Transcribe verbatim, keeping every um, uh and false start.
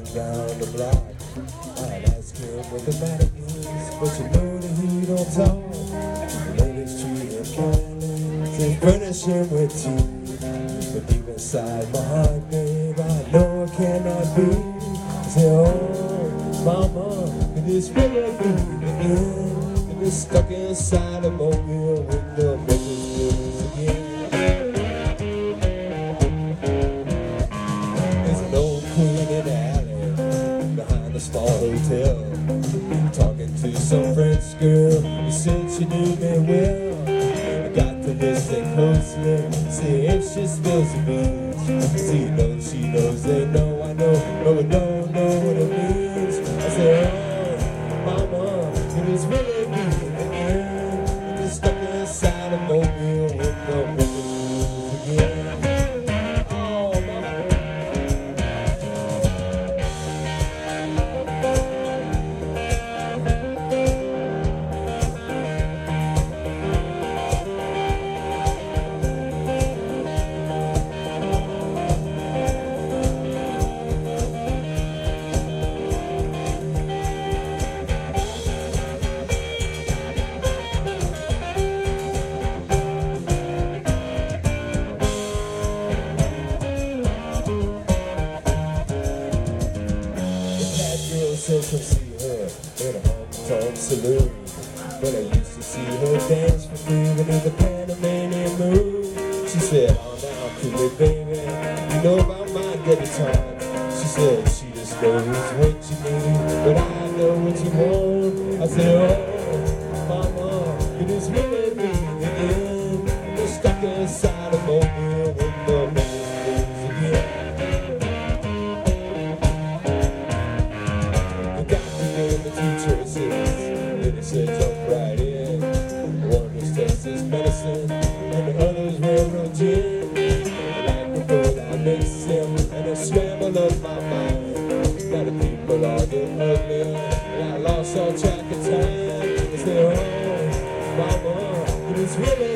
down the block. I'd ask him what the matter is, but you know that he don't talk. The ladies treat him kindly, they furnish him with tea. But deep inside my heart, babe, I know it cannot be. I say, oh, mama, it is really good again. It is stuck inside a mobile with the Memphis blues again. Small hotel, talking to some French girl who said she knew me well. I got to listen closely, see if she spills the beans. She knows, she knows, they know, I know, but we don't know what it means. I say, oh, mama, it is really good again. It is stuck inside a mobile with no Memphis blues again. Said come see her in a honky-tonk saloon, but I used to see her dance for free beneath the Panamanian moon. She said, oh now, cool it, baby, you know about my debutante. She said she just knows what you need, but I know what you want. I said, oh, mama, it is really me again. You're stuck inside a mobile with the Memphis blues again. Said jump right in. One is Texas medicine, and the other's railroad gin. Like before I mix them, and I scramble up my mind. Now the people are getting ugly, and I lost all track of time. They say, oh, mama, it is really